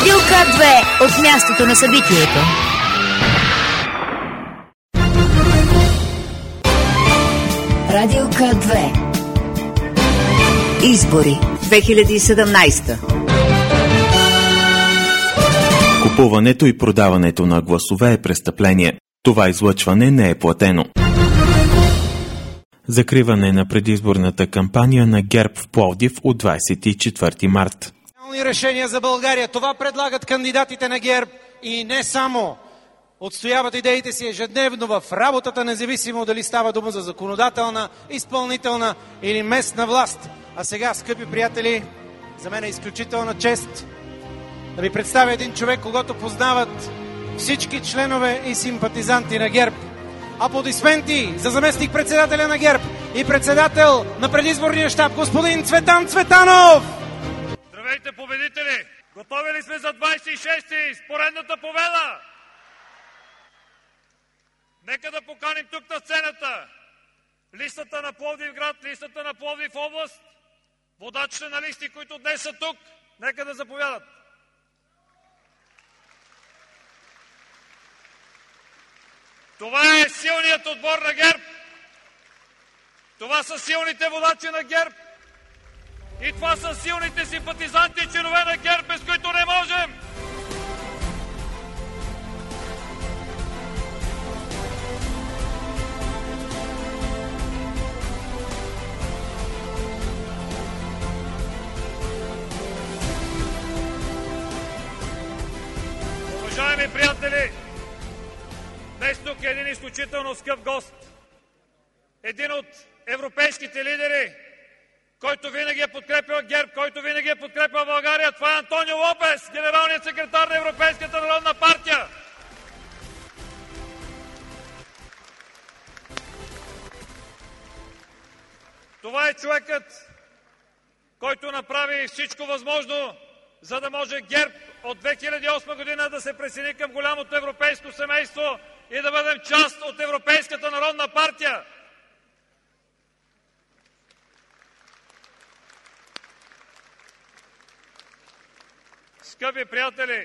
Радио К2 от мястото на събитието. Радио К2. Избори 2017. Купуването и продаването на гласове е престъпление. Това излъчване не е платено. Закриване на предизборната кампания на ГЕРБ в Пловдив от 24 март. Решения за България. Това предлагат кандидатите на ГЕРБ и не само. Отстояват идеите си ежедневно в работата, независимо дали става дума за законодателна, изпълнителна или местна власт. А сега, скъпи приятели, за мен е изключителна чест да ви представя един човек, когато познават всички членове и симпатизанти на ГЕРБ. Аплодисменти за заместник-председателя на ГЕРБ и председател на предизборния щаб, господин Цветан Цветанов! Здравейте, победители! Готови ли сме за 26-ти с поредната победа? Нека да поканим тук на сцената листата на Пловдив град, листата на Пловдив област, водачите на листи, които днес са тук. Нека да заповядат. Това е силният отбор на ГЕРБ. Това са силните водачи на ГЕРБ. И това са силните симпатизанти и членове на ГЕРБ, без които не можем. Уважаеми приятели, днес тук е един изключително скъп гост. Един от европейските лидери, който винаги е подкрепил ГЕРБ, който винаги е подкрепил България. Това е Антонио Лопес, генералният секретар на Европейската народна партия. Това е човекът, който направи всичко възможно, за да може ГЕРБ от 2008 година да се присъедини към голямото европейско семейство и да бъдем част от Европейската народна партия. Скъпи приятели,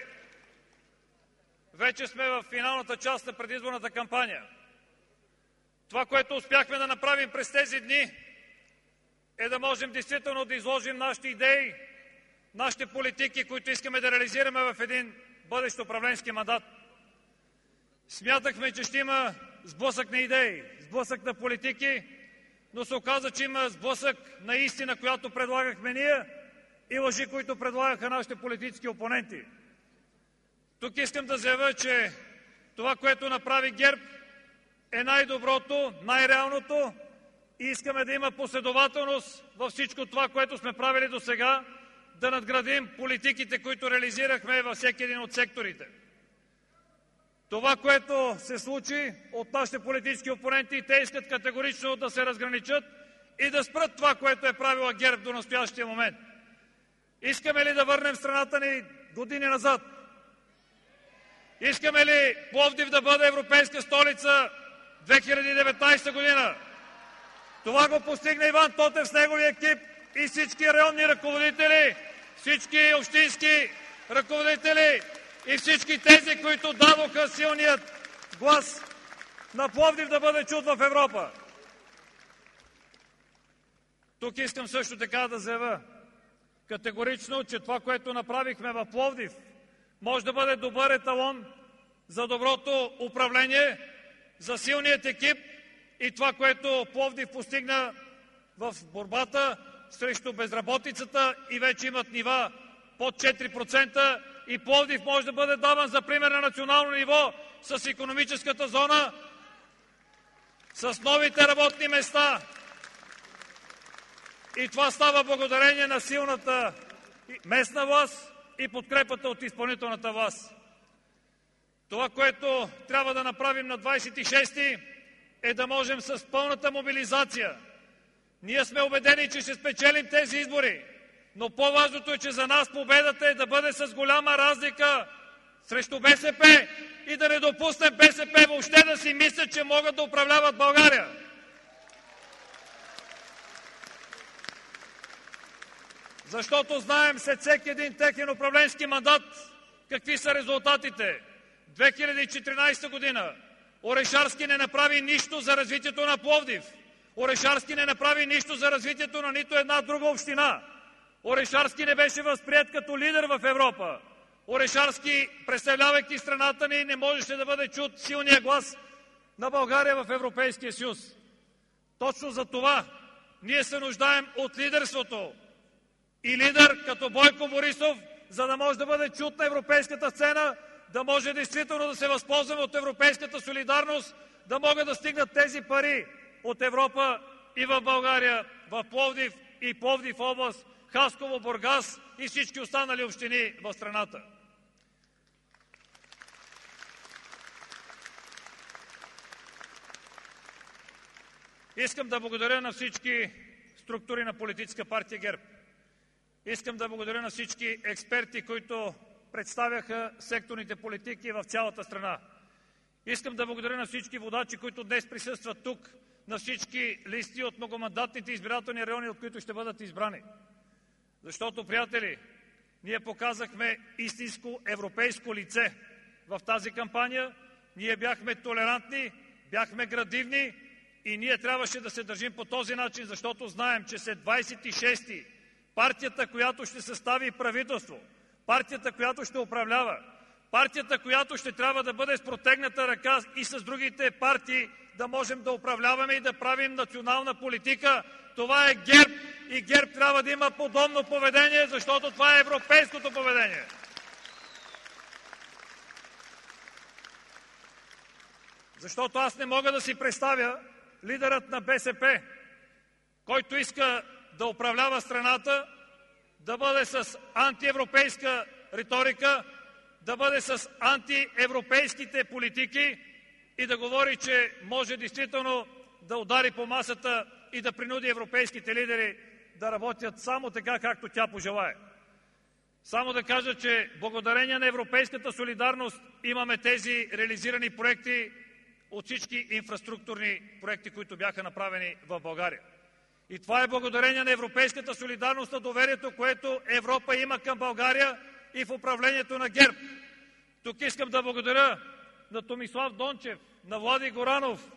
вече сме в финалната част на предизборната кампания. Това, което успяхме да направим през тези дни, е да можем действително да изложим нашите идеи, нашите политики, които искаме да реализираме в един бъдещ управленски мандат. Смятахме, че ще има сблъсък на идеи, сблъсък на политики, но се оказа, че има сблъсък на истина, която предлагахме ние, и лъжи, които предлагаха нашите политически опоненти. Тук искам да заявя, че това, което направи ГЕРБ, е най-доброто, най-реалното и искаме да има последователност във всичко това, което сме правили до сега, да надградим политиките, които реализирахме във всеки един от секторите. Това, което се случи от нашите политически опоненти, те искат категорично да се разграничат и да спрат това, което е правила ГЕРБ до настоящия момент. Искаме ли да върнем страната ни години назад? Искаме ли Пловдив да бъде европейска столица 2019 година? Това го постигна Иван Тотев с неговия екип и всички районни ръководители, всички общински ръководители и всички тези, които дадоха силният глас на Пловдив да бъде чут в Европа. Тук искам също така да заявя категорично, че това, което направихме в Пловдив, може да бъде добър еталон за доброто управление, за силният екип и това, което Пловдив постигна в борбата срещу безработицата и вече имат нива под 4% и Пловдив може да бъде даван за пример на национално ниво с икономическата зона, с новите работни места. И това става благодарение на силната местна власт и подкрепата от изпълнителната власт. Това, което трябва да направим на 26-ти, е да можем с пълната мобилизация. Ние сме убедени, че ще спечелим тези избори, но по-важното е, че за нас победата е да бъде с голяма разлика срещу БСП и да не допуснем БСП въобще да си мислят, че могат да управляват България. Защото знаем след всеки един техен управленски мандат Какви са резултатите? 2014 година Орешарски не направи нищо за развитието на Пловдив. Орешарски не направи нищо за развитието на нито една друга община. Орешарски не беше възприет като лидер в Европа. Орешарски, представлявайки страната ни, не можеше да бъде чут силния глас на България в Европейския съюз. Точно за това ние се нуждаем от лидерството. И лидер като Бойко Борисов, за да може да бъде чут на европейската сцена, да може действително да се възползваме от европейската солидарност, да могат да стигнат тези пари от Европа и в България, в Пловдив и Пловдив област, Хасково, Бургас и всички останали общини в страната. Искам да благодаря на всички структури на политическа партия ГЕРБ. Искам да благодаря на всички експерти, които представяха секторните политики в цялата страна. Искам да благодаря на всички водачи, които днес присъстват тук, на всички листи от многомандатните избирателни райони, от които ще бъдат избрани. Защото, приятели, ние показахме истинско европейско лице в тази кампания. Ние бяхме толерантни, бяхме градивни и ние трябваше да се държим по този начин, защото знаем, че след 26-ти партията, която ще състави правителство, партията, която ще управлява, партията, която ще трябва да бъде с протегната ръка и с другите партии да можем да управляваме и да правим национална политика, това е ГЕРБ. И ГЕРБ трябва да има подобно поведение, защото това е европейското поведение. Защото аз не мога да си представя лидерът на БСП, който иска да управлява страната, да бъде с антиевропейска риторика, да бъде с антиевропейските политики и да говори, че може действително да удари по масата и да принуди европейските лидери да работят само така, както тя пожелае. Само да кажа, че благодарение на европейската солидарност имаме тези реализирани проекти от всички инфраструктурни проекти, които бяха направени в България. И това е благодарение на европейската солидарност, на доверието, което Европа има към България и в управлението на ГЕРБ. Тук искам да благодаря на Томислав Дончев, на Влади Горанов,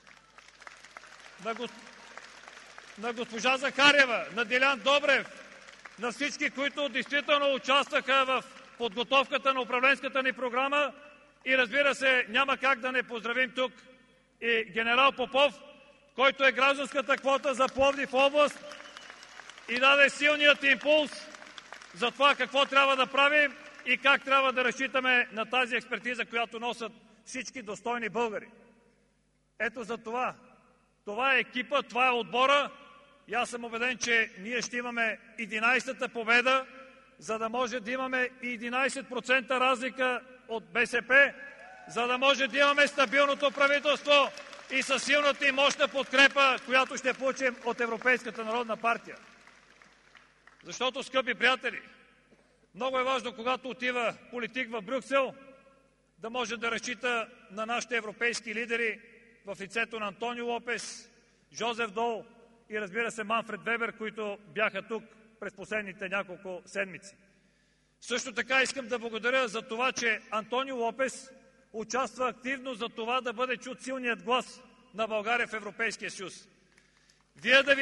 на госпожа Захариева, на Делян Добрев, на всички, които действително участваха в подготовката на управленската ни програма. И разбира се, няма как да не поздравим тук и генерал Попов, който е гражданската квота за Пловдив област и даде силният импулс за това какво трябва да правим и как трябва да разчитаме на тази експертиза, която носят всички достойни българи. Ето за това. Това е екипа, това е отбора и аз съм убеден, че ние ще имаме 11-та победа, за да може да имаме 11% разлика от БСП, за да може да имаме стабилното правителство и със силната и мощна подкрепа, която ще получим от Европейската народна партия. Защото, скъпи приятели, много е важно, когато отива политик в Брюксел, да може да разчита на нашите европейски лидери в лицето на Антонио Лопес, Жозеф Дол и разбира се Манфред Вебер, които бяха тук през последните няколко седмици. Също така искам да благодаря за това, че Антонио Лопес участва активно за това да бъде чут силният глас на България в Европейския съюз. Вие да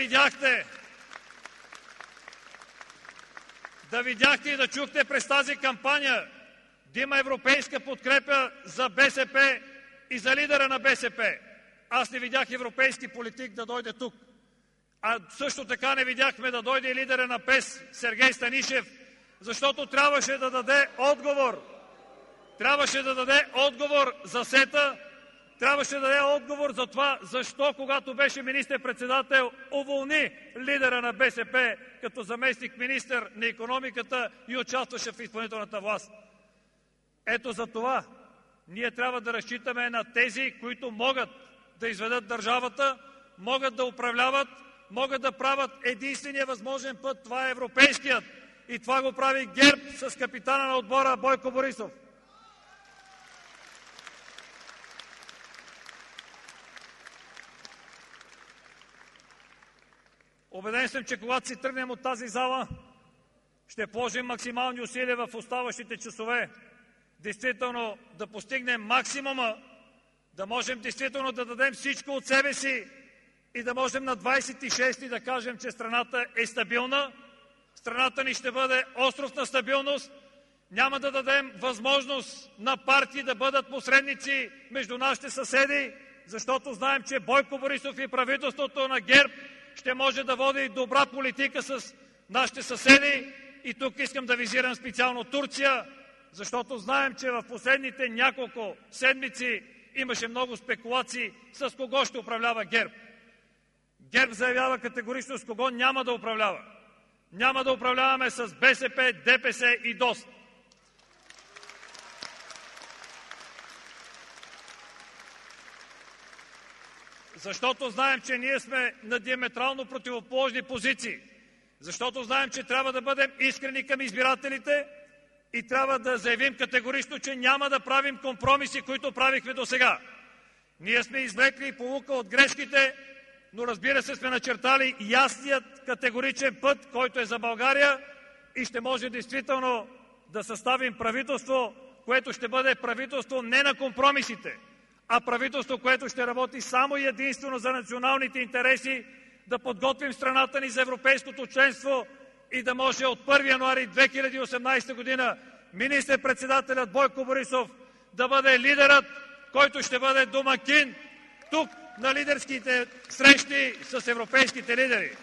видяхте и да чухте през тази кампания да има европейска подкрепа за БСП и за лидера на БСП. Аз не видях европейски политик да дойде тук. А също така не видяхме да дойде и лидера на ПЕС Сергей Станишев, защото трябваше да даде отговор. Трябваше да даде отговор за СЕТА, трябваше да даде отговор за това, защо, когато беше министър-председател, уволни лидера на БСП като заместник-министър на икономиката и участваше в изпълнителната власт. Ето за това ние трябва да разчитаме на тези, които могат да изведат държавата, могат да управляват, могат да правят единствения възможен път. Това е европейският. И това го прави ГЕРБ с капитана на отбора Бойко Борисов. Убеден съм, че когато си тръгнем от тази зала, ще положим максимални усилия в оставащите часове действително да постигнем максимума, да можем действително да дадем всичко от себе си и да можем на 26-ти да кажем, че страната е стабилна, страната ни ще бъде остров на стабилност, няма да дадем възможност на партии да бъдат посредници между нашите съседи, защото знаем, че Бойко Борисов и правителството на ГЕРБ ще може да води добра политика с нашите съседи. И тук искам да визирам специално Турция, защото знаем, че в последните няколко седмици имаше много спекулации с кого ще управлява ГЕРБ. ГЕРБ заявява категорично с кого няма да управлява. Няма да управляваме с БСП, ДПС и ДОСТ. Защото знаем, че ние сме на диаметрално противоположни позиции. Защото знаем, че трябва да бъдем искрени към избирателите и трябва да заявим категорично, че няма да правим компромиси, които правихме досега. Ние сме извлекли поука от грешките, но разбира се сме начертали ясният категоричен път, който е за България и ще може действително да съставим правителство, което ще бъде правителство не на компромисите, а правителство, което ще работи само и единствено за националните интереси, да подготвим страната ни за европейското членство и да може от 1 януари 2018 година министър-председателят Бойко Борисов да бъде лидерът, който ще бъде домакин тук на лидерските срещи с европейските лидери.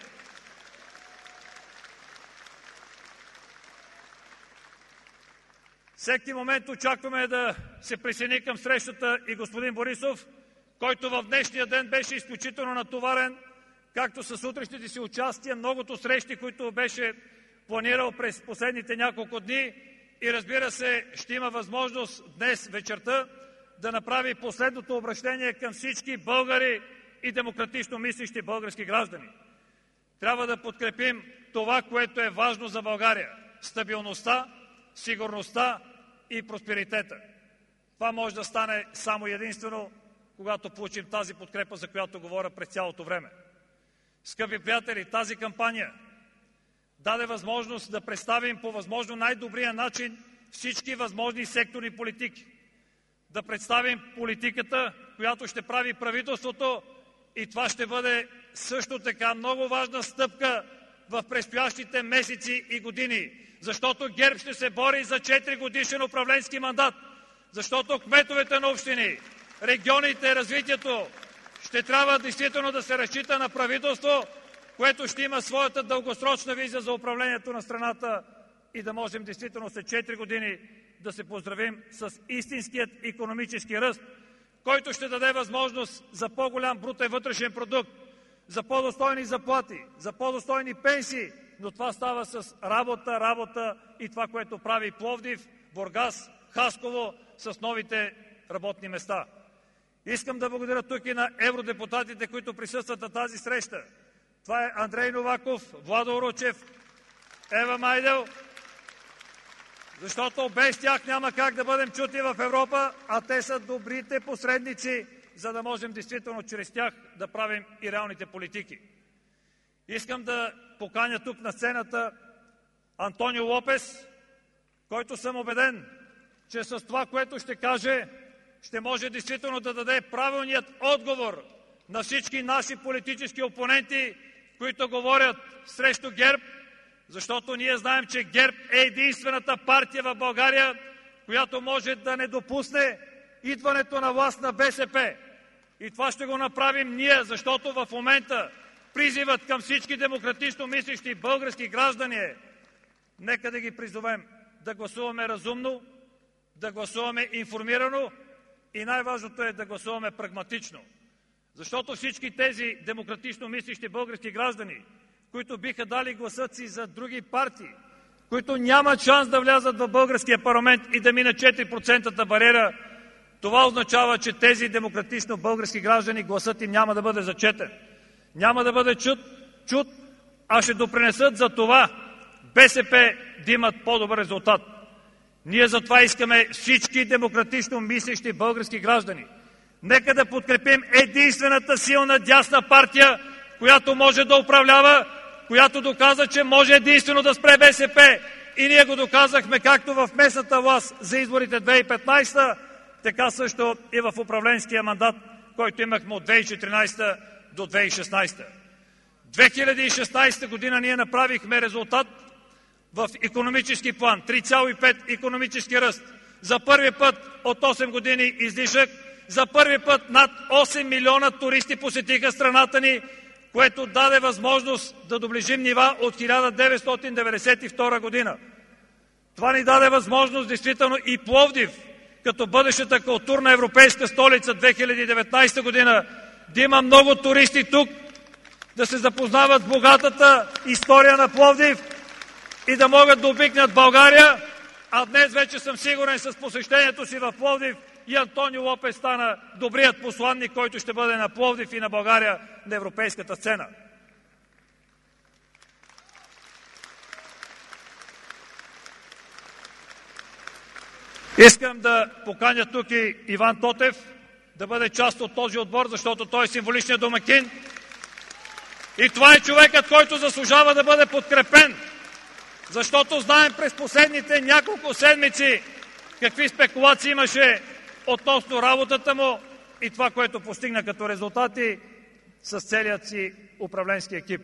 Всеки момент очакваме да се присъедини към срещата и господин Борисов, който в днешния ден беше изключително натоварен, както с утрешните си участия, многото срещи, които беше планирал през последните няколко дни и разбира се, ще има възможност днес вечерта да направи последното обращение към всички българи и демократично мислещи български граждани. Трябва да подкрепим това, което е важно за България – стабилността, сигурността и просперитета. Това може да стане само единствено, когато получим тази подкрепа, за която говоря през цялото време. Скъпи приятели, тази кампания даде възможност да представим по възможно най-добрия начин всички възможни секторни политики. Да представим политиката, която ще прави правителството, и това ще бъде също така много важна стъпка в предстоящите месеци и години. Защото ГЕРБ ще се бори за 4-годишен управленски мандат. Защото кметовете на общини, регионите, развитието ще трябва действително да се разчита на правителство, което ще има своята дългосрочна визия за управлението на страната и да можем действително след 4 години да се поздравим с истинският икономически ръст, който ще даде възможност за по-голям брутен вътрешен продукт, за по-достойни заплати, за по-достойни пенсии, но това става с работа и това, което прави Пловдив, Бургас, Хасково с новите работни места. Искам да благодаря тук и на евродепутатите, които присъстват на тази среща. Това е Андрей Новаков, Владо Уручев, Ева Майдел, защото без тях няма как да бъдем чути в Европа, а те са добрите посредници, за да можем действително чрез тях да правим и реалните политики. Искам да поканя тук на сцената Антонио Лопес, който съм убеден, че с това, което ще каже, ще може действително да даде правилният отговор на всички наши политически опоненти, които говорят срещу ГЕРБ, защото ние знаем, че ГЕРБ е единствената партия в България, която може да не допусне идването на власт на БСП. И това ще го направим ние, защото в момента призивът към всички демократично мислещи български граждани е: нека да ги призовем да гласуваме разумно, да гласуваме информирано и най-важното е да гласуваме прагматично. Защото всички тези демократично мислещи български граждани, които биха дали гласът си за други партии, които нямат шанс да влязат в българския парламент и да минат 4% бариера, това означава, че тези демократично български граждани гласът им няма да бъде зачетен. Няма да бъде чут, а ще допринесат за това БСП да имат по-добър резултат. Ние затова искаме всички демократично мислещи български граждани. Нека да подкрепим единствената силна дясна партия, която може да управлява, която доказа, че може единствено да спре БСП. и ние го доказахме както в местната власт за изборите 2015, така също и в управленския мандат, който имахме от 2014 до 2016. 2016 година ние направихме резултат в икономически план. 3,5 икономически ръст. За първи път от 8 години излишък. За първи път над 8 милиона туристи посетиха страната ни, което даде възможност да доближим нива от 1992 година. Това ни даде възможност действително и Пловдив, като бъдещата културна европейска столица 2019 година, да има много туристи тук, да се запознават с богатата история на Пловдив и да могат да обикнат България. А днес вече съм сигурен с посещението си в Пловдив и Антонио Лопес стана добрият посланник, който ще бъде на Пловдив и на България на европейската сцена. Искам да поканя тук и Иван Тотев да бъде част от този отбор, защото той е символичният домакин. И това е човекът, който заслужава да бъде подкрепен, защото знаем през последните няколко седмици какви спекулации имаше относно работата му и това, което постигна като резултати с целият си управленски екип.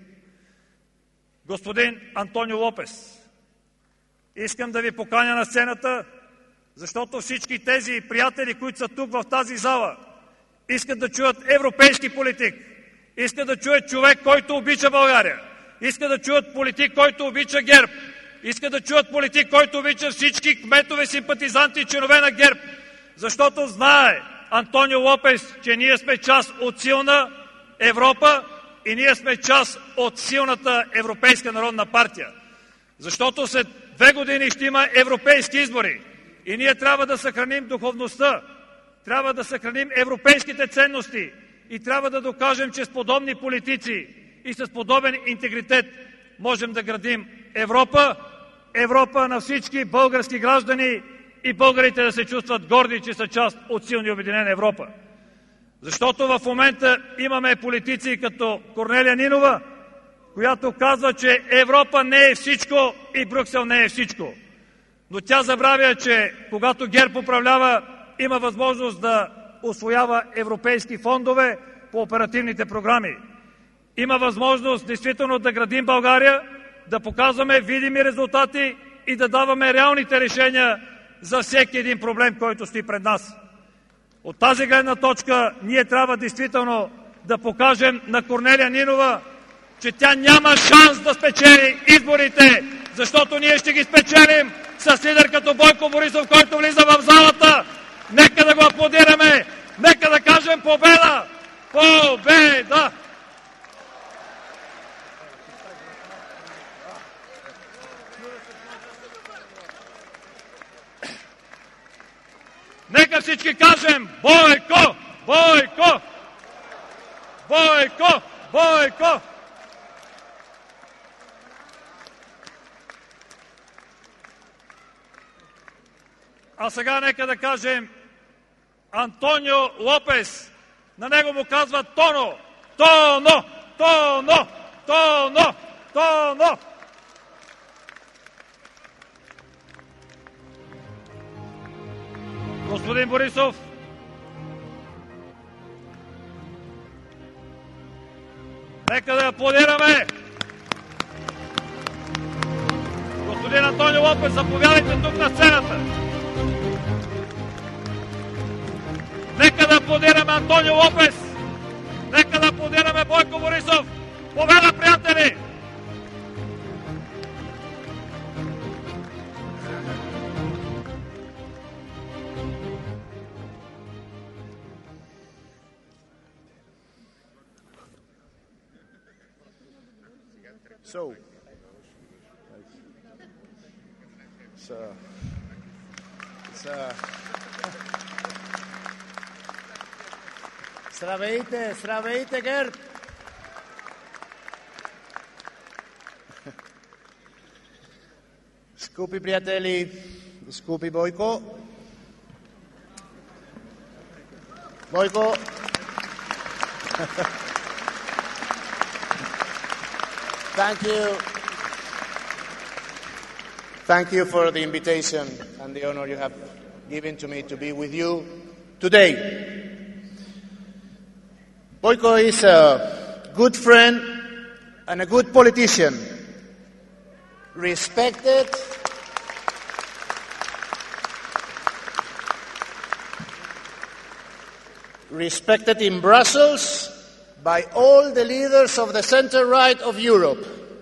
Господин Антонио Лопес, искам да ви поканя на сцената, защото всички тези приятели, които са тук в тази зала, искат да чуят европейски политик, искат да чуят човек, който обича България, искат да чуят политик, който обича ГЕРБ, искат да чуят политик, който обича всички кметове, симпатизанти и членове на ГЕРБ, защото знае Антонио Лопес, че ние сме част от силна Европа и ние сме част от силната Европейска народна партия. Защото след 2 години ще има европейски избори и ние трябва да съхраним духовността, трябва да съхраним европейските ценности и трябва да докажем, че с подобни политици и с подобен интегритет можем да градим Европа, Европа на всички български граждани и българите да се чувстват горди, че са част от силна и обединена Европа. Защото в момента имаме политици като Корнелия Нинова, която казва, че Европа не е всичко и Брюксел не е всичко. Но тя забравя, че когато ГЕРБ управлява, има възможност да усвоява европейски фондове по оперативните програми. Има възможност действително да градим България, да показваме видими резултати и да даваме реалните решения за всеки един проблем, който стои пред нас. От тази гледна точка ние трябва действително да покажем на Корнелия Нинова, че тя няма шанс да спечели изборите, защото ние ще ги спечелим с лидер като Бойко Борисов, който влиза в залата. Нека да го аплодираме, нека да кажем победа! Победа! Нека всички кажем Бойко! Бойко! Бойко! Бойко! А сега нека да кажем Антонио Лопес. На него му казва Тоно! Тоно! Тоно! Тоно! Тоно! Господин Борисов, нека да аплодираме. Господин Антонио Лопес, заповядайте тук на сцената. Нека да аплодираме Антонио Лопес. Нека да аплодираме Бойко Борисов. Победа, приятели! So, Здравейте, здравейте, ГЕРБ! Скъпи приятели, скъпи Бойко! Бойко! Thank you. Thank you for the invitation and the honor you have given to me to be with you today. Boyko is a good friend and a good politician, respected in Brussels by all the leaders of the center-right of Europe.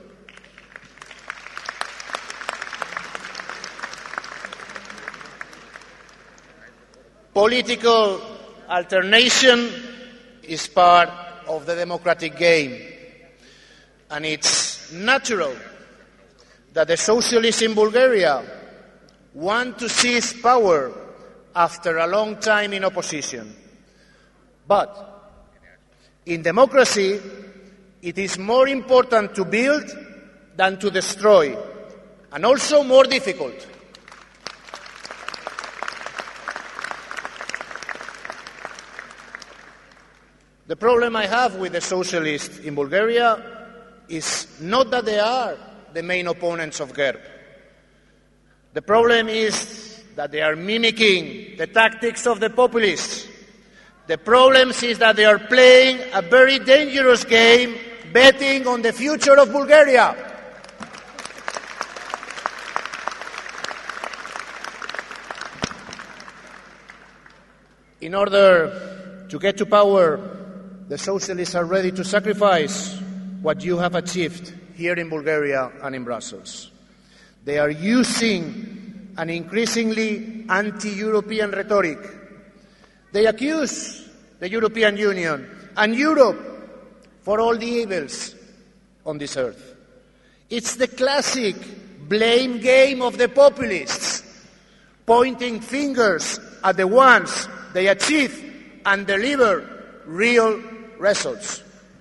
Political alternation is part of the democratic game, and it's natural that the socialists in Bulgaria want to seize power after a long time in opposition. But in democracy, it is more important to build than to destroy, and also more difficult. The problem I have with the socialists in Bulgaria is not that they are the main opponents of GERB. The problem is that they are mimicking the tactics of the populists. The problem is that they are playing a very dangerous game, betting on the future of Bulgaria. In order to get to power, the socialists are ready to sacrifice what you have achieved here in Bulgaria and in Brussels. They are using an increasingly anti-European rhetoric. They accuse the European Union and Europe for all the evils on this earth. It's the classic blame game of the populists, pointing fingers at the ones they achieve and deliver real results.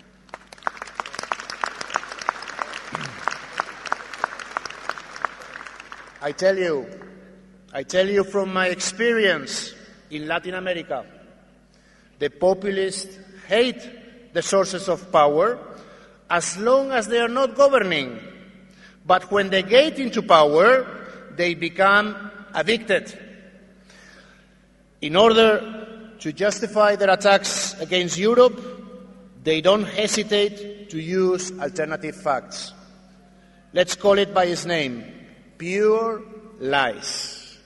I tell you from my experience in Latin America, the populists hate the sources of power as long as they are not governing. But when they get into power, they become addicted. In order to justify their attacks against Europe, they don't hesitate to use alternative facts. Let's call it by its name: pure lies.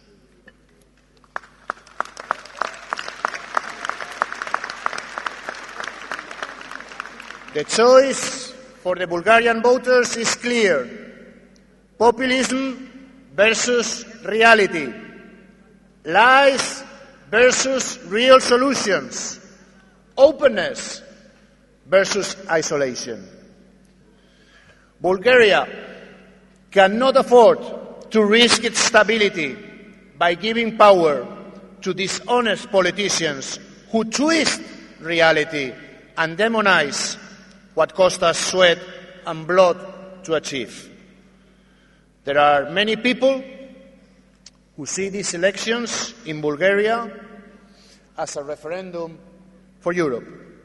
The choice for the Bulgarian voters is clear: populism versus reality, lies versus real solutions, openness versus isolation. Bulgaria cannot afford to risk its stability by giving power to dishonest politicians who twist reality and demonize what cost us sweat and blood to achieve. There are many people who see these elections in Bulgaria as a referendum for Europe.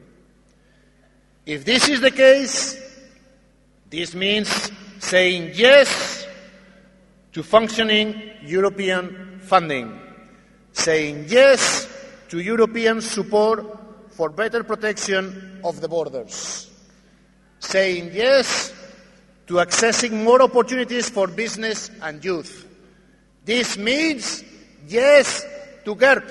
If this is the case, this means saying yes to functioning European funding, saying yes to European support for better protection of the borders, saying yes to accessing more opportunities for business and youth. This means yes to GERB.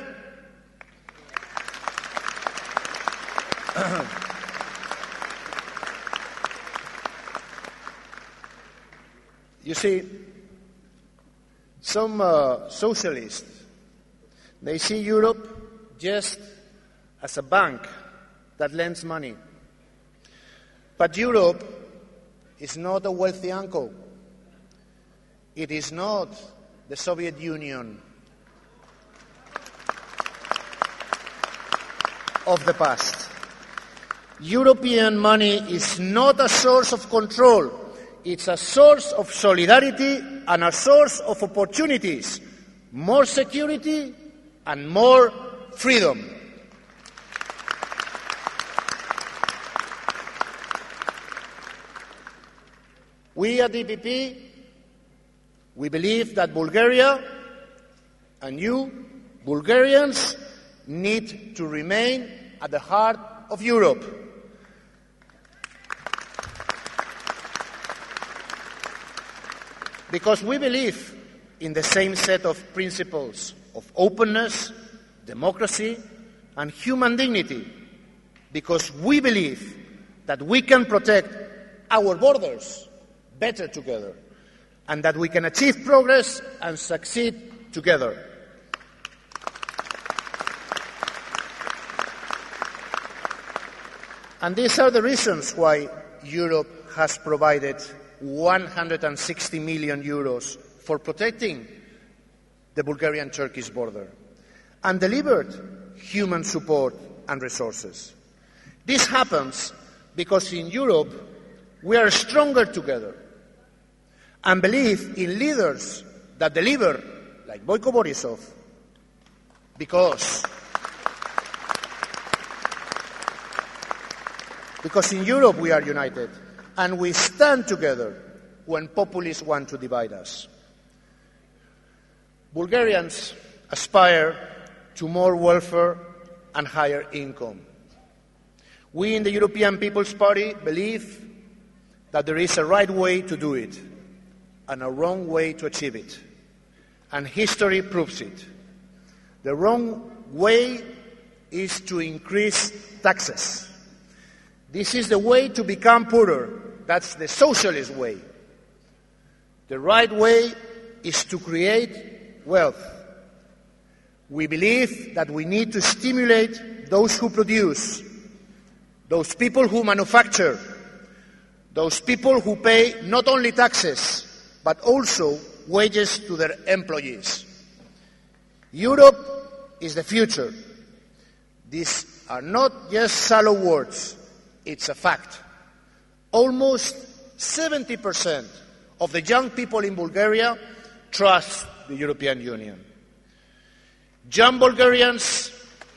You see, some socialists, they see Europe just as a bank that lends money. But Europe is not a wealthy uncle. It is not the Soviet Union of the past. European money is not a source of control. It's a source of solidarity and a source of opportunities, more security and more freedom. We at the EPP We believe that Bulgaria and you, Bulgarians, need to remain at the heart of Europe. Because we believe in the same set of principles of openness, democracy, and human dignity. Because we believe that we can protect our borders better together, and that we can achieve progress and succeed together. And these are the reasons why Europe has provided 160 million euros for protecting the Bulgarian-Turkish border and delivered human support and resources. This happens because in Europe we are stronger together and believe in leaders that deliver, like Boyko Borisov, because in Europe we are united and we stand together when populists want to divide us. Bulgarians aspire to more welfare and higher income. We in the European People's Party believe that there is a right way to do it and a wrong way to achieve it. And history proves it. The wrong way is to increase taxes. This is the way to become poorer. That's the socialist way. The right way is to create wealth. We believe that we need to stimulate those who produce, those people who manufacture, those people who pay not only taxes, but also wages to their employees. Europe is the future. These are not just shallow words, it's a fact. Almost 70% of the young people in Bulgaria trust the European Union. Young Bulgarians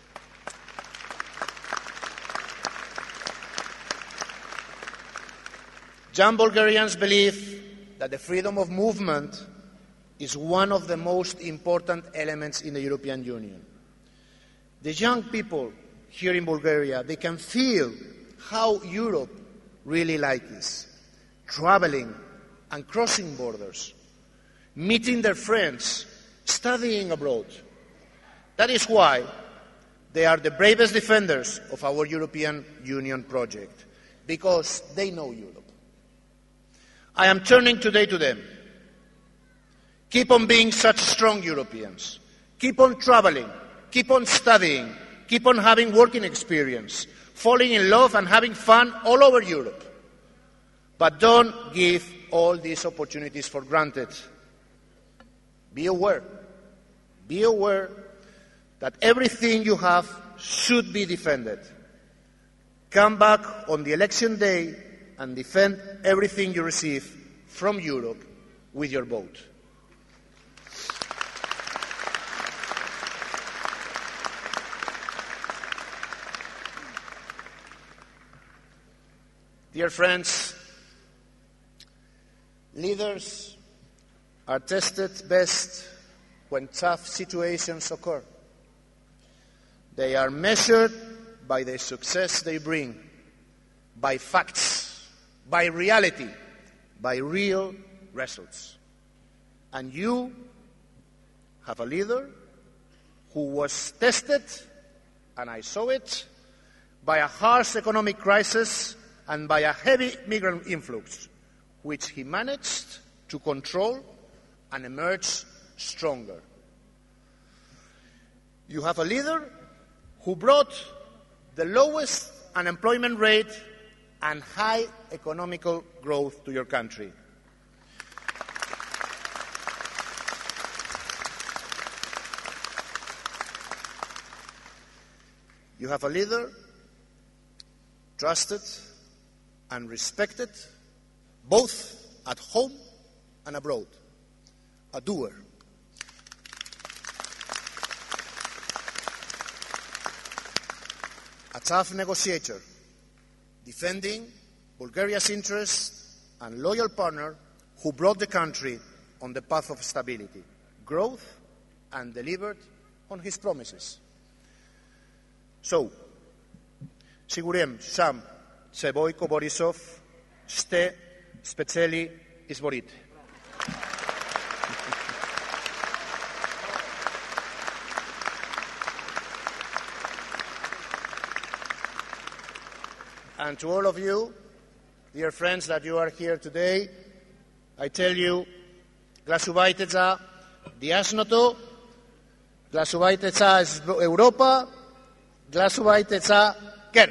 believe that the freedom of movement is one of the most important elements in the European Union. The young people here in Bulgaria, they can feel how Europe really like this, traveling and crossing borders, meeting their friends, studying abroad. That is why they are the bravest defenders of our European Union project, because they know Europe. I am turning today to them. Keep on being such strong Europeans. Keep on traveling. Keep on studying. Keep on having working experience, falling in love and having fun all over Europe. But don't give all these opportunities for granted. Be aware. Be aware that everything you have should be defended. Come back on the election day and defend everything you receive from Europe with your vote. Dear friends, leaders are tested best when tough situations occur. They are measured by the success they bring, by facts, by reality, by real results. And you have a leader who was tested, and I saw it, by a harsh economic crisis and by a heavy migrant influx, which he managed to control and emerge stronger. You have a leader who brought the lowest unemployment rate and high economical growth to your country. You have a leader trusted and respected both at home and abroad, a doer. A tough negotiator, defending Bulgaria's interests and loyal partner who brought the country on the path of stability, growth, and delivered on his promises. So, siguriem sam se Boyko Borisov ste speciali izborite. And to all of you, dear friends, that you are here today, I tell you, glasujte za diasnoto, glasujte za Europa, glasujte za ГЕРБ.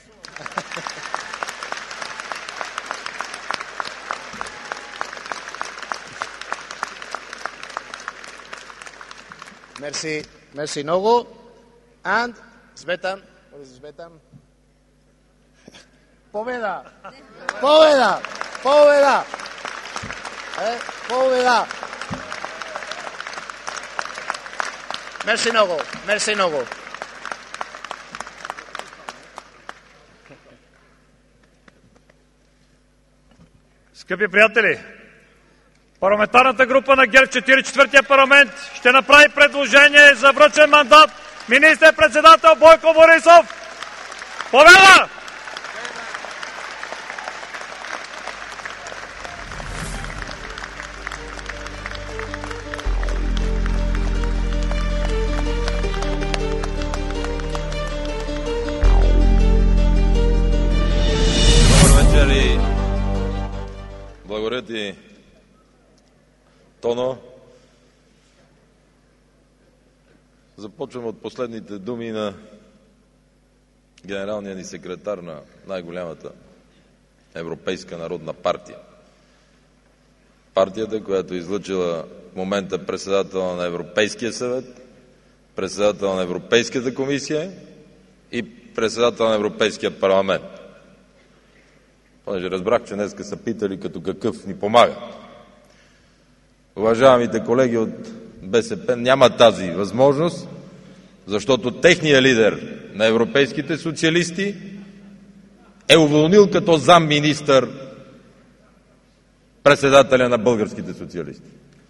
Merci mnogo. And Svetan, what is Svetan? Pobeda. Merci много. Скъпи приятели, парламентарната група на ГЕРБ в 44-тия парламент ще направи предложение за връчен мандат министър-председател Бойко Борисов. Победа! Благодаря ти, Тоно. Започвам от последните думи на генералния ни секретар на най-голямата Европейска народна партия. Партията, която е излъчила в момента председател на Европейския съвет, председател на Европейската комисия и председател на Европейския парламент. Понеже разбрах, че днеска са питали като какъв ни помага. Уважаемите колеги от БСП няма тази възможност, защото техният лидер на европейските социалисти е уволнил като замминистър председателя на българските социалисти.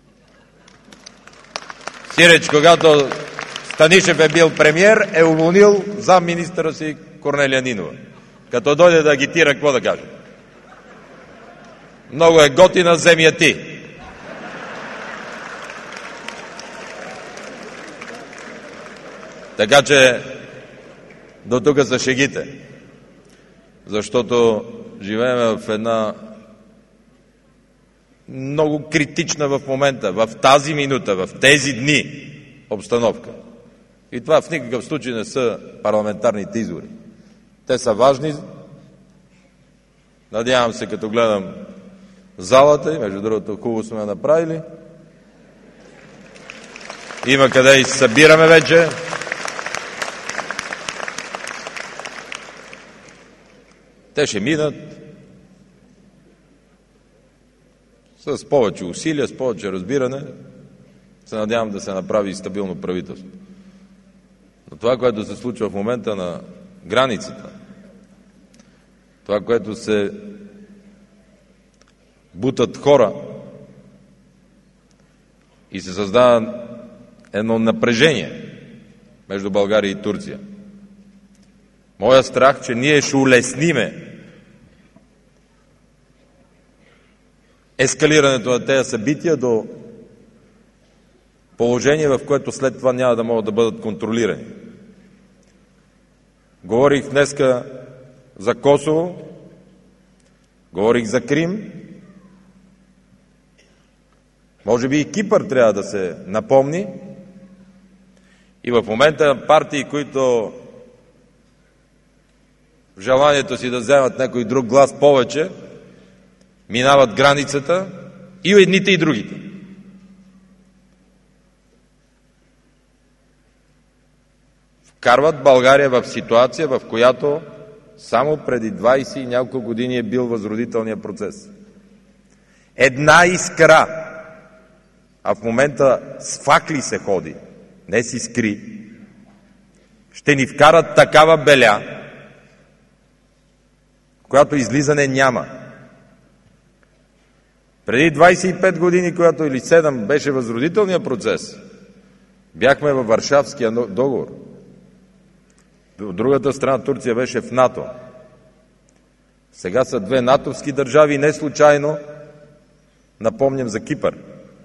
Сиреч, когато Станишев е бил премиер, е уволнил замминистъра си Корнелия Нинова. Като дойде да агитира, какво да каже? Много е готина, вземи я ти. Така че до тук са шегите. Защото живеем в една много критична в момента, в тази минута, в тези дни обстановка. И това в никакъв случай не са парламентарните избори. Те са важни. Надявам се, като гледам залата, и между другото хубаво сме направили. Има къде и се събираме вече. Те ще минат с повече усилия, с повече разбиране. Се надявам да се направи и стабилно правителство. Но това, което се случва в момента на границата, това, което се бутат хора и се създава едно напрежение между България и Турция. Моя страх, че ние ще улесниме ескалирането на тези събития до положение, в което след това няма да могат да бъдат контролирани. Говорих днеска за Косово, говорих за Крим. Може би и Кипър трябва да се напомни. И в момента партии, които в желанието си да вземат някой друг глас повече, минават границата и едните и другите. Вкарват България в ситуация, в която само преди 20 и няколко години е бил възродителният процес. Една искра, а в момента с факли се ходи, не с искри, ще ни вкарат такава беля, която излизане няма. Преди 25 години, когато или 7 беше възродителният процес, бяхме във Варшавския договор. От другата страна Турция беше в НАТО. Сега са две натовски държави и не случайно напомням за Кипър.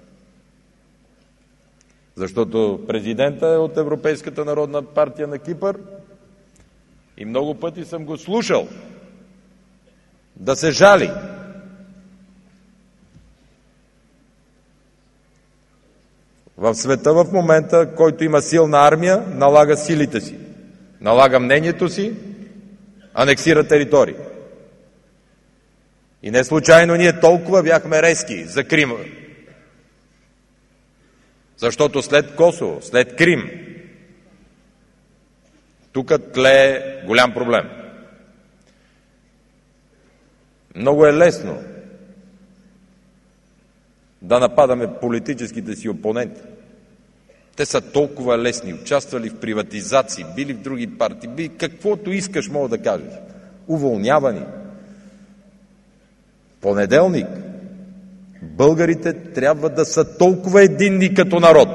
Защото президента е от Европейската народна партия на Кипър и много пъти съм го слушал да се жали. В света в момента, който има силна армия, налага силите си, налага мнението си, анексира територии. И не случайно ние толкова бяхме резки за Крим. Защото след Косово, след Крим, тук тлее голям проблем. Много е лесно да нападаме политическите си опоненти. Те са толкова лесни, участвали в приватизации, били в други партии, били каквото искаш, мога да кажеш. Уволнявани. Понеделник българите трябва да са толкова единни като народ,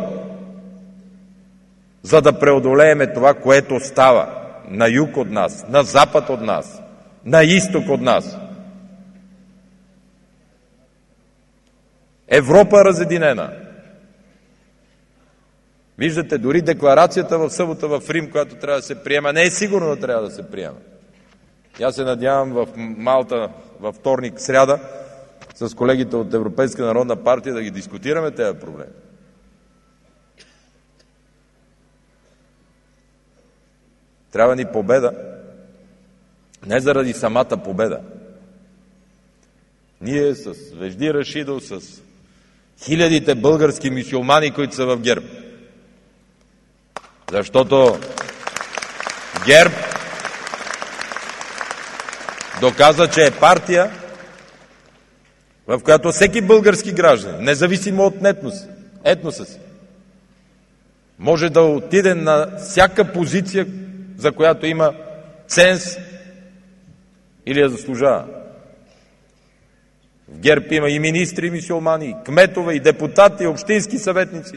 за да преодолееме това, което става на юг от нас, на запад от нас, на изток от нас. Европа разединена. Виждате, дори декларацията в събота в Рим, която трябва да се приема, не е сигурно да трябва да се приема. И аз се надявам в Малта, във вторник, сряда, с колегите от Европейска народна партия да ги дискутираме тези проблеми. Трябва ни победа, не заради самата победа. Ние с Вежди Рашидов, с хилядите български мюсюлмани, които са в ГЕРБ. Защото ГЕРБ доказа, че е партия, в която всеки български гражданин, независимо от етноса си, може да отиде на всяка позиция, за която има ценз или я заслужава. В ГЕРБ има и министри, и мюсюлмани, и кметове, и депутати, и общински съветници.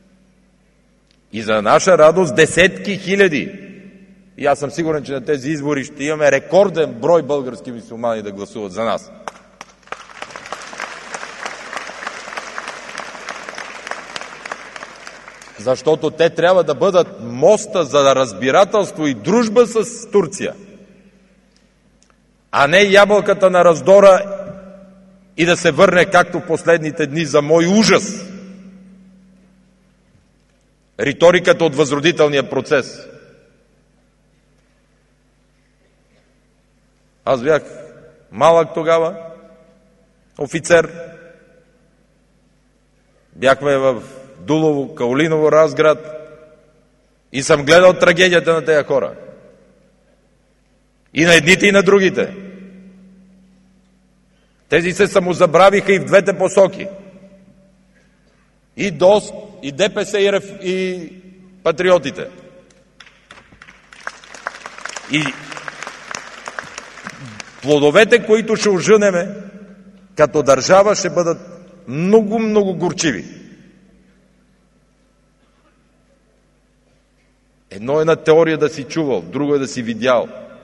И за наша радост десетки хиляди. И аз съм сигурен, че на тези избори ще имаме рекорден брой български мюсюлмани да гласуват за нас. Защото те трябва да бъдат моста за разбирателство и дружба с Турция, а не ябълката на раздора и да се върне, както последните дни, за мой ужас, риториката от възродителния процес. Аз бях малък тогава, офицер. Бяхме в Дулово, Каолиново, Разград и съм гледал трагедията на тези хора. И на едните, и на другите. Тези се самозабравиха и в двете посоки. И ДОСТ, и ДПС, и патриотите. И плодовете, които ще ожънеме като държава, ще бъдат много, много горчиви. Едно е на теория да си чувал, друго е да си видял.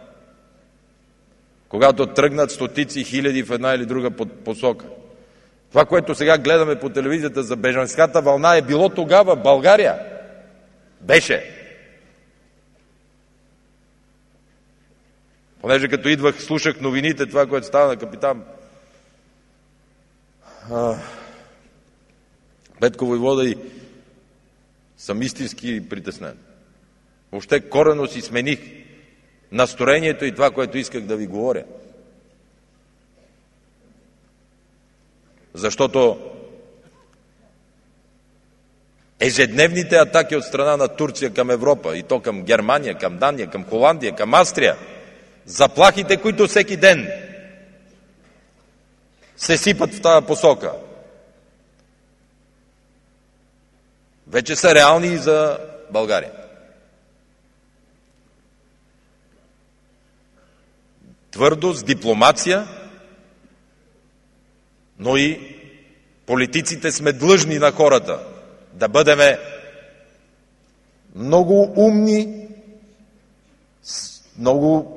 Когато тръгнат стотици хиляди в една или друга посока. Това, което сега гледаме по телевизията за бежанската вълна, е било тогава в България. Беше. Понеже като идвах, слушах новините, това, което става на капитан Петко войвода, и съм истински притеснен. Въобще коренно си смених настроението и това, което исках да ви говоря. Защото ежедневните атаки от страна на Турция към Европа, и то към Германия, към Дания, към Холандия, към Австрия, заплахите, които всеки ден се сипат в тази посока, вече са реални и за България. Твърдост, дипломация, но и Политиците сме длъжни на хората да бъдем много умни, много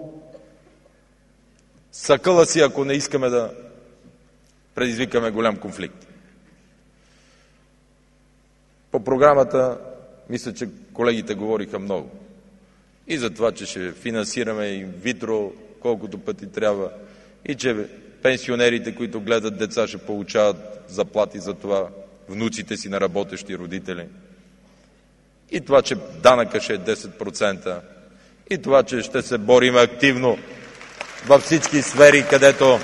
съкъла си, ако не искаме да предизвикаме голям конфликт. По програмата, мисля, че колегите говориха много. И за това, че ще финансираме инвитро колкото пъти трябва, и че пенсионерите, които гледат деца, ще получават заплати за това, внуците си на работещи родители. И това, че данъка ще е 10%. И това, че ще се борим активно във всички сфери, където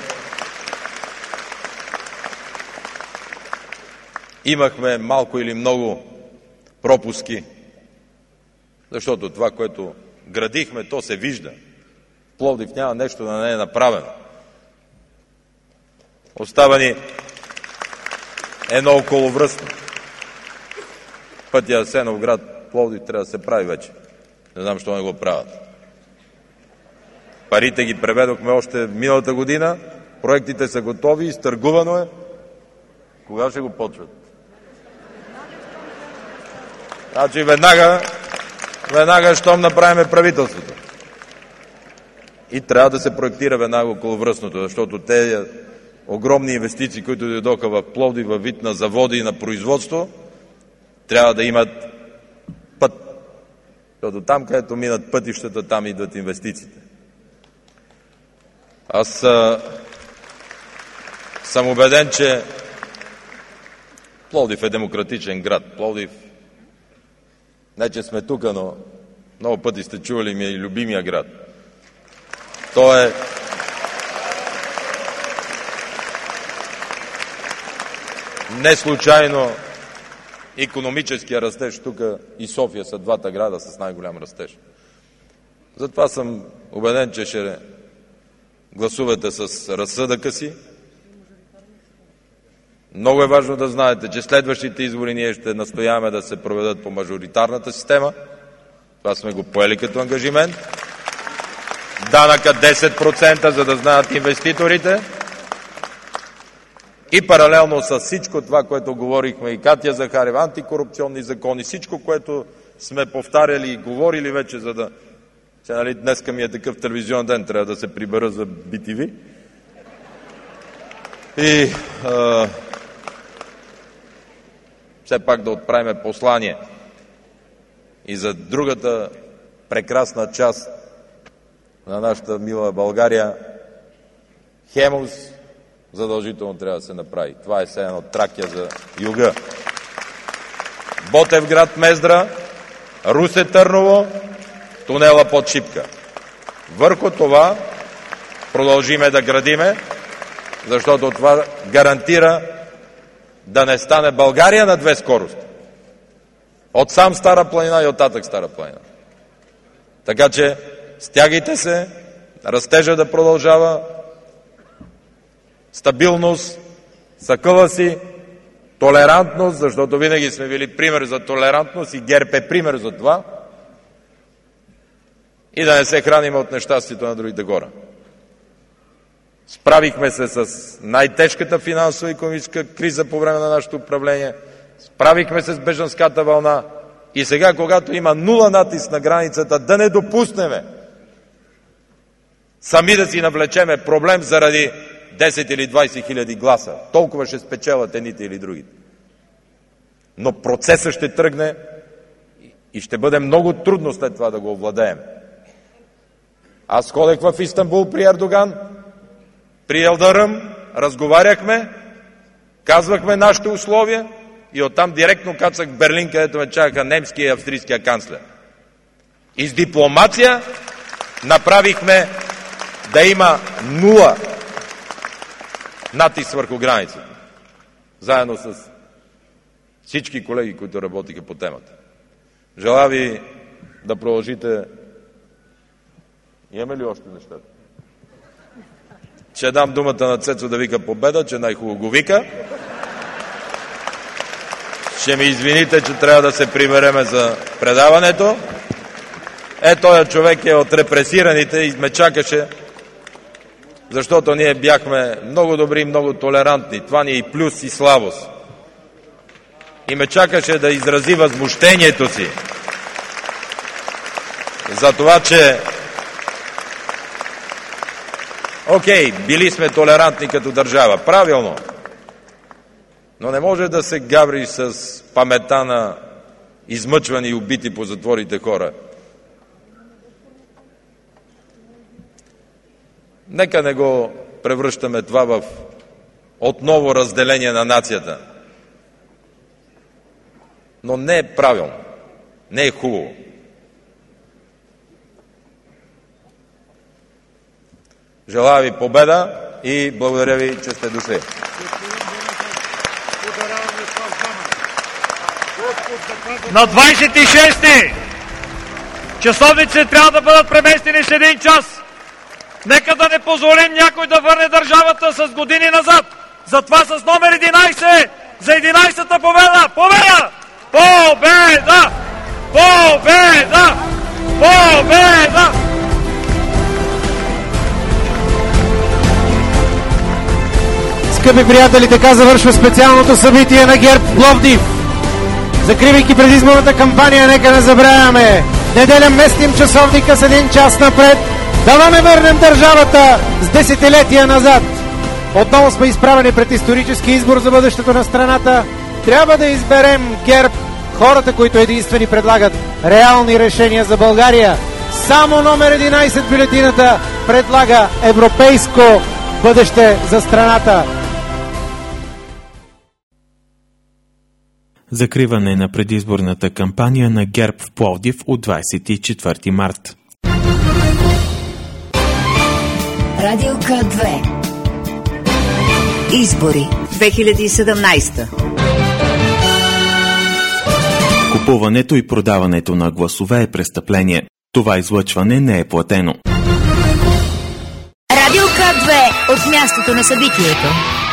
имахме малко или много пропуски. Защото това, което градихме, то се вижда. В Пловдив няма нещо да не е направено. Остава ни едно околовръстно. Пътя Асеновград, Пловдив трябва да се прави вече. Не знам, защо не го правят. Парите ги преведохме още миналата година, проектите са готови, изтъргувано е. Кога ще го почват? Значи веднага, щом направим правителството. И трябва да се проектира веднага околовръстното, защото тези огромни инвестиции, които дойдоха в Пловдив във вид на заводи и на производство, трябва да имат път. Защото там, където минат пътищата, там идват инвестициите. Аз съм убеден, че Пловдив е демократичен град. Пловдив, не че сме тук, но много пъти сте чували, ми е и любимия град. То е не случайно икономическия растеж тук и София са двата града с най-голям растеж. Затова съм убеден, че ще гласувате с разсъдъка си. Много е важно да знаете, че следващите избори ние ще настояваме да се проведат по мажоритарната система. Това сме го поели като ангажимент. Данъка 10%, за да знаят инвеститорите. И паралелно с всичко това, което говорихме и Катя Захариева, антикорупционни закони, всичко, което сме повтаряли и говорили вече, за да... Че, нали, днеска ми е такъв телевизионен ден, трябва да се прибера за BTV. И все пак да отправим послание и за другата прекрасна част на нашата мила България. Хемус задължително трябва да се направи. Това е все едно Тракия за юга. Ботевград, Мездра, Русе, Търново, тунела под Шипка. Върху това продължиме да градиме, защото това гарантира да не стане България на две скорости. От сам Стара планина и оттатък Стара планина. Така че стягайте се, растежа да продължава, стабилност, съкъла си, толерантност, защото винаги сме били пример за толерантност и ГЕРБ е пример за това, и да не се храним от нещастието на другите хора. Справихме се с най-тежката финансова и икономическа криза по време на нашето управление, справихме се с бежанската вълна и сега, когато има нула натиск на границата, да не допуснеме сами да си навлечеме проблем заради 10 или 20 хиляди гласа. Толкова ще спечелят едните или другите. Но процесът ще тръгне и ще бъде много трудно след това да го овладеем. Аз ходех в Истанбул при Ердоган, при Елдаръм, разговаряхме, казвахме нашите условия и оттам директно кацах в Берлин, където ме чакаха немския и австрийския канцлер. И с дипломация направихме да има нула натиск върху границата. Заедно с всички колеги, които работиха по темата. Желая ви да продължите. Имаме ли още нещата? Ще дам думата на Цецо да вика победа, че най-хубаво го вика. Ще ми извините, че трябва да се прибереме за предаването. Този човек е от репресираните и ме чакаше, защото ние бяхме много добри, много толерантни. Това ни е и плюс, и слабост. и ме чакаше да изрази възмущението си за това, че окей, били сме толерантни като държава. Правилно. Но не може да се гавриш с паметта на измъчвани и убити по затворите хора. Нека не го превръщаме това в отново разделение на нацията. Но не е правилно. Не е хубаво. Желая ви победа и благодаря ви, че сте дошли. На 26-ти часовниците трябва да бъдат преместени с 1 час. Нека да не позволим някой да върне държавата с години назад. Затова с номер 11 за 11-та победа! Победа! Победа! Победа! Победа! Скъпи приятели, така завършва специалното събитие на ГЕРБ Пловдив. Закривайки предизборната кампания, нека не забравяме. Неделя местим часовника с 1 час напред. Да не върнем държавата с десетилетия назад. Отново сме изправени пред исторически избор за бъдещето на страната. Трябва да изберем ГЕРБ, хората, които единствени предлагат реални решения за България. Само номер 11 бюлетината предлага европейско бъдеще за страната. Закриване на предизборната кампания на ГЕРБ в Пловдив от 24 март. Радио К2. Избори 2017. Купуването и продаването на гласове е престъпление. Това излъчване не е платено. Радио К2 от мястото на събитието.